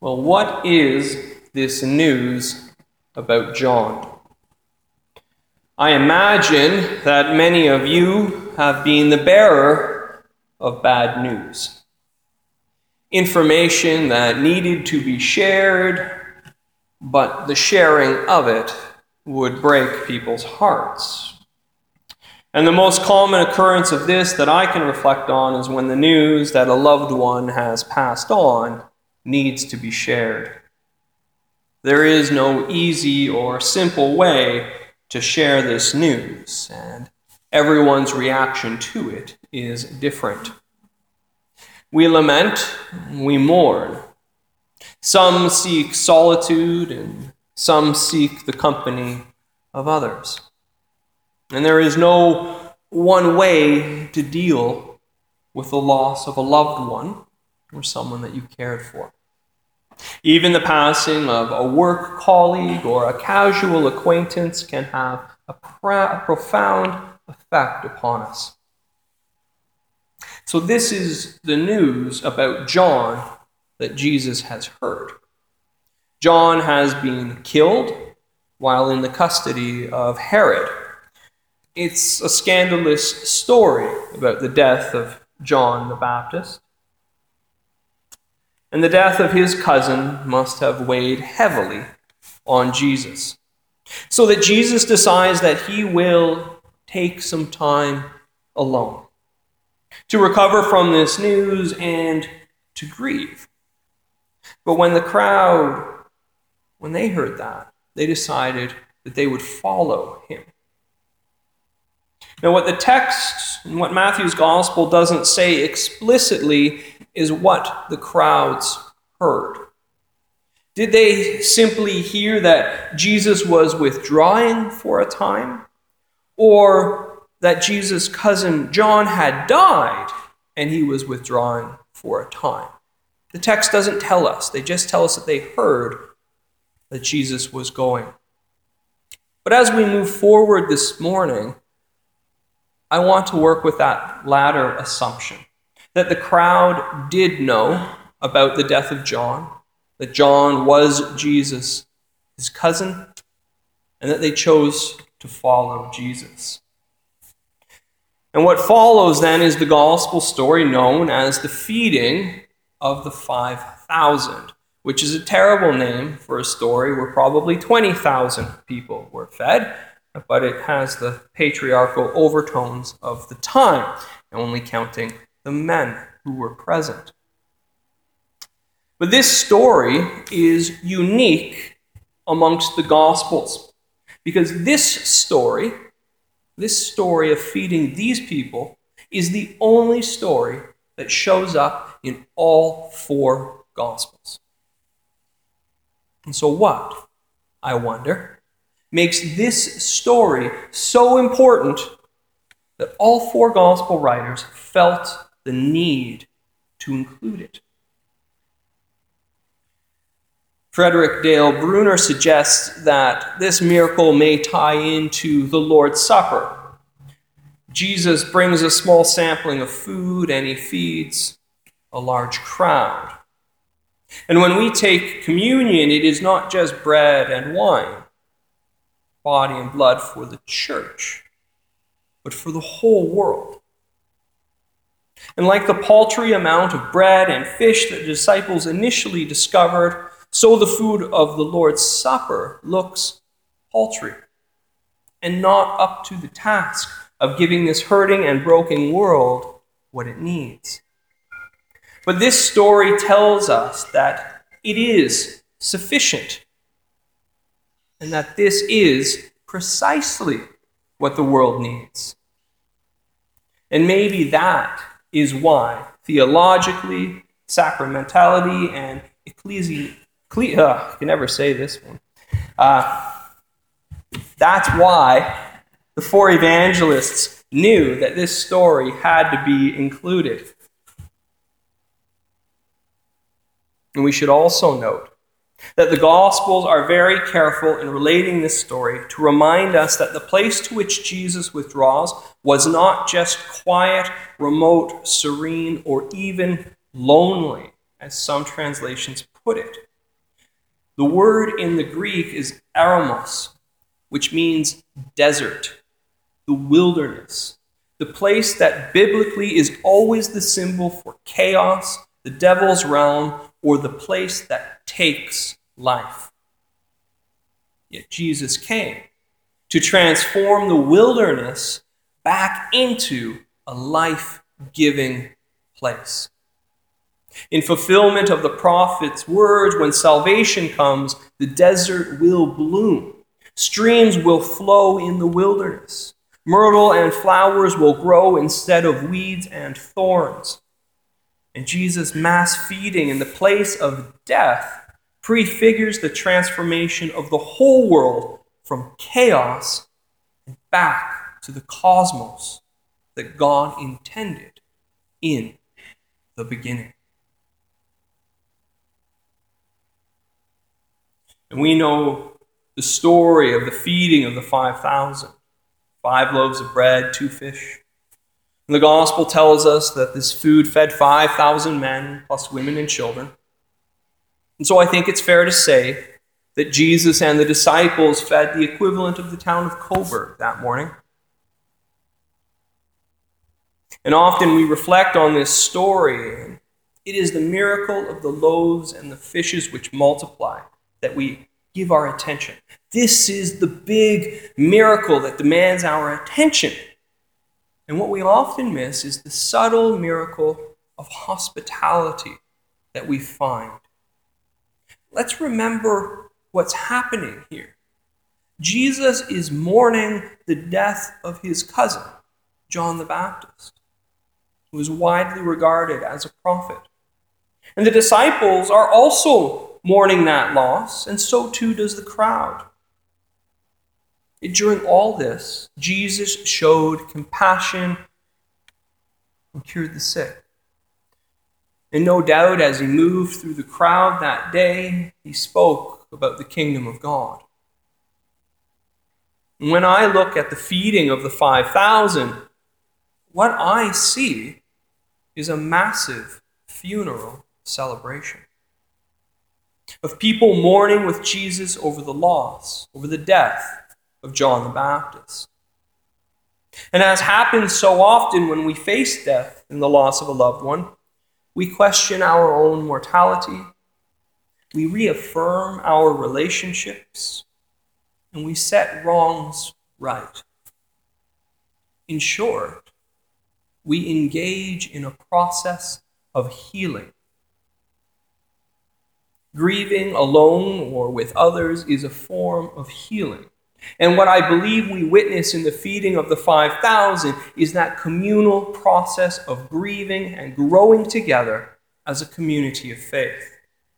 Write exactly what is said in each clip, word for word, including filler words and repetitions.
Well, what is this news about John? I imagine that many of you have been the bearer of bad news. Information that needed to be shared, but the sharing of it would break people's hearts. And the most common occurrence of this that I can reflect on is when the news that a loved one has passed on needs to be shared. There is no easy or simple way to share this news, and everyone's reaction to it is different. We lament, we mourn. Some seek solitude, and some seek the company of others. And there is no one way to deal with the loss of a loved one or someone that you cared for. Even the passing of a work colleague or a casual acquaintance can have a, pra- a profound effect upon us. So this is the news about John that Jesus has heard. John has been killed while in the custody of Herod. It's a scandalous story about the death of John the Baptist. And the death of his cousin must have weighed heavily on Jesus, so that Jesus decides that he will take some time alone to recover from this news and to grieve. But when the crowd, when they heard that, they decided that they would follow him. Now, what the text and what Matthew's gospel doesn't say explicitly is what the crowds heard. Did they simply hear that Jesus was withdrawing for a time? Or that Jesus' cousin John had died and he was withdrawing for a time? The text doesn't tell us. They just tell us that they heard that Jesus was going. But as we move forward this morning, I want to work with that latter assumption, that the crowd did know about the death of John, that John was Jesus, his cousin, and that they chose to follow Jesus. And what follows then is the gospel story known as the feeding of the five thousand, which is a terrible name for a story where probably twenty thousand people were fed, but it has the patriarchal overtones of the time, only counting the men who were present. But this story is unique amongst the Gospels, because this story, this story of feeding these people, is the only story that shows up in all four Gospels. And so what, I wonder, makes this story so important that all four gospel writers felt the need to include it? Frederick Dale Bruner suggests that this miracle may tie into the Lord's Supper. Jesus brings a small sampling of food and he feeds a large crowd. And when we take communion, it is not just bread and wine, body and blood for the church, but for the whole world. And like the paltry amount of bread and fish that the disciples initially discovered, so the food of the Lord's Supper looks paltry and not up to the task of giving this hurting and broken world what it needs. But this story tells us that it is sufficient, and that this is precisely what the world needs. And maybe that is why theologically, sacramentality, and ecclesi- ecclesi- uh, I can never say this one. Uh, that's why the four evangelists knew that this story had to be included. And we should also note that the Gospels are very careful in relating this story to remind us that the place to which Jesus withdraws was not just quiet, remote, serene, or even lonely, as some translations put it. The word in the Greek is eremos, which means desert, the wilderness, the place that biblically is always the symbol for chaos, the devil's realm, or the place that takes life. Yet Jesus came to transform the wilderness back into a life-giving place. In fulfillment of the prophet's words, when salvation comes, the desert will bloom. Streams will flow in the wilderness. Myrtle and flowers will grow instead of weeds and thorns. And Jesus' mass feeding in the place of death prefigures the transformation of the whole world from chaos and back to the cosmos that God intended in the beginning. And we know the story of the feeding of the five thousand. Five loaves of bread, two fish. And the gospel tells us that this food fed five thousand men, plus women and children. And so I think it's fair to say that Jesus and the disciples fed the equivalent of the town of Coburg that morning. And often we reflect on this story, and it is the miracle of the loaves and the fishes which multiply that we give our attention. This is the big miracle that demands our attention. And what we often miss is the subtle miracle of hospitality that we find. Let's remember what's happening here. Jesus is mourning the death of his cousin, John the Baptist, who is widely regarded as a prophet. And the disciples are also mourning that loss, and so too does the crowd. During all this, Jesus showed compassion and cured the sick. And no doubt, as he moved through the crowd that day, he spoke about the kingdom of God. And when I look at the feeding of the five thousand, what I see is a massive funeral celebration of people mourning with Jesus over the loss, over the death of John the Baptist. And as happens so often when we face death and the loss of a loved one, we question our own mortality, we reaffirm our relationships, and we set wrongs right. In short, we engage in a process of healing. Grieving alone or with others is a form of healing. And what I believe we witness in the feeding of the five thousand is that communal process of grieving and growing together as a community of faith.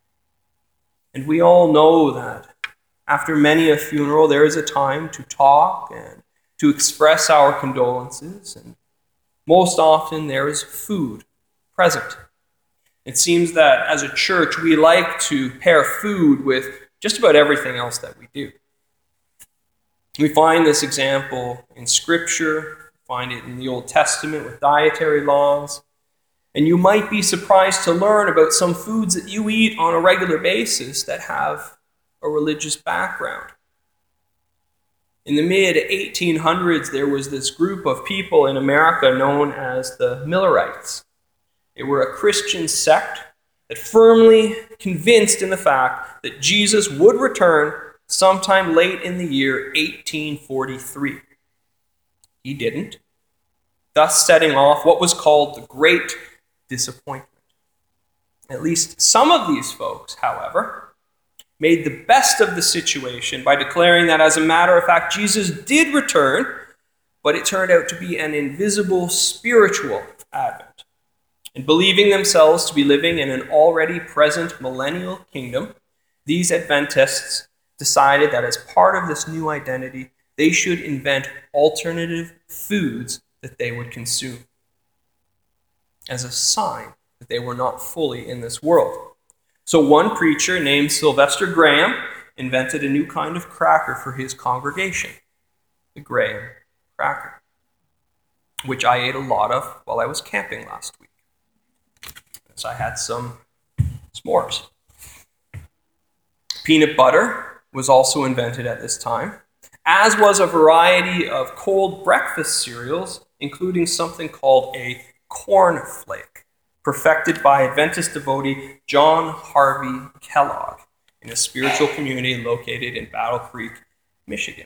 And we all know that after many a funeral, there is a time to talk and to express our condolences, and most often there is food present. It seems that as a church, we like to pair food with just about everything else that we do. We find this example in Scripture, find it in the Old Testament with dietary laws, and you might be surprised to learn about some foods that you eat on a regular basis that have a religious background. In the mid eighteen hundreds, there was this group of people in America known as the Millerites. They were a Christian sect that firmly convinced in the fact that Jesus would return sometime late in the year eighteen forty-three. He didn't, thus setting off what was called the Great Disappointment. At least some of these folks, however, made the best of the situation by declaring that, as a matter of fact, Jesus did return, but it turned out to be an invisible spiritual advent. And believing themselves to be living in an already present millennial kingdom, these Adventists decided that as part of this new identity, they should invent alternative foods that they would consume as a sign that they were not fully in this world. So one preacher named Sylvester Graham invented a new kind of cracker for his congregation, the Graham cracker, which I ate a lot of while I was camping last week. So I had some s'mores. Peanut butter was also invented at this time, as was a variety of cold breakfast cereals, including something called a cornflake, perfected by Adventist devotee John Harvey Kellogg in a spiritual community located in Battle Creek, Michigan.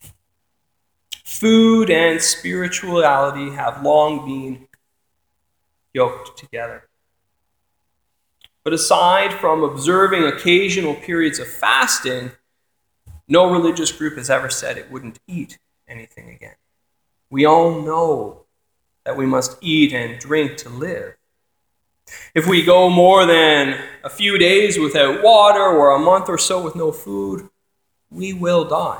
Food and spirituality have long been yoked together. But aside from observing occasional periods of fasting, no religious group has ever said it wouldn't eat anything again. We all know that we must eat and drink to live. If we go more than a few days without water or a month or so with no food, we will die.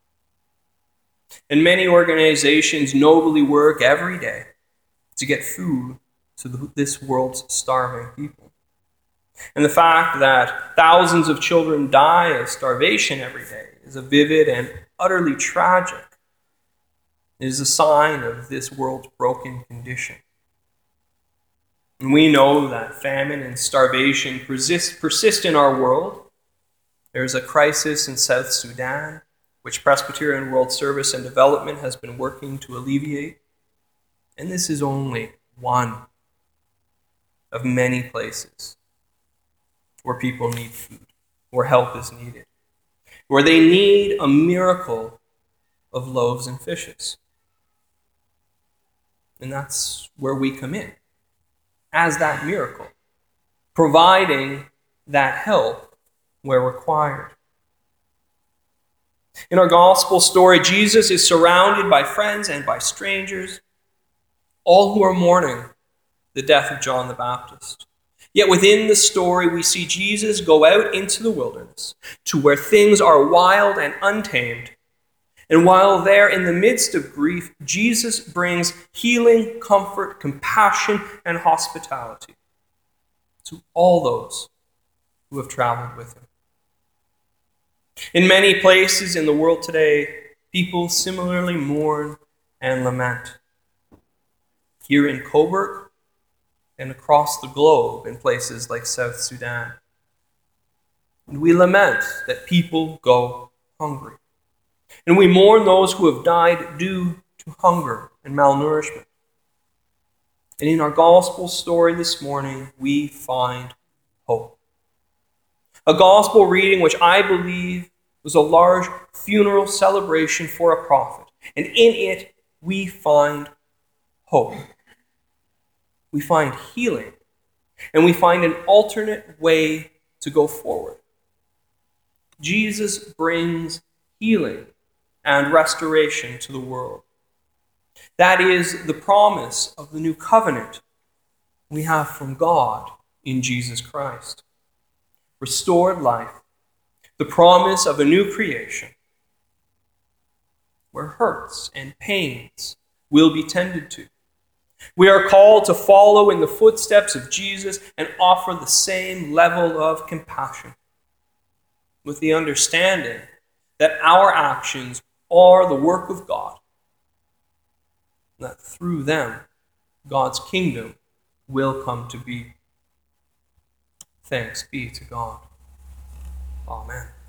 And many organizations nobly work every day to get food to the, this world's starving people. And the fact that thousands of children die of starvation every day is a vivid and utterly tragic. It is a sign of this world's broken condition. And we know that famine and starvation persist, persist in our world. There is a crisis in South Sudan, which Presbyterian World Service and Development has been working to alleviate. And this is only one of many places where people need food, where help is needed, where they need a miracle of loaves and fishes. And that's where we come in, as that miracle, providing that help where required. In our gospel story, Jesus is surrounded by friends and by strangers, all who are mourning the death of John the Baptist. Yet within the story, we see Jesus go out into the wilderness to where things are wild and untamed. And while there in the midst of grief, Jesus brings healing, comfort, compassion, and hospitality to all those who have traveled with him. In many places in the world today, people similarly mourn and lament. Here in Coburg and across the globe in places like South Sudan. And we lament that people go hungry. And we mourn those who have died due to hunger and malnourishment. And in our gospel story this morning, we find hope. A gospel reading which I believe was a large funeral celebration for a prophet. And in it, we find hope. We find healing. And we find an alternate way to go forward. Jesus brings healing and restoration to the world. That is the promise of the new covenant we have from God in Jesus Christ. Restored life, the promise of a new creation, where hurts and pains will be tended to. We are called to follow in the footsteps of Jesus and offer the same level of compassion, with the understanding that our actions are the work of God, that through them, God's kingdom will come to be. Thanks be to God. Amen.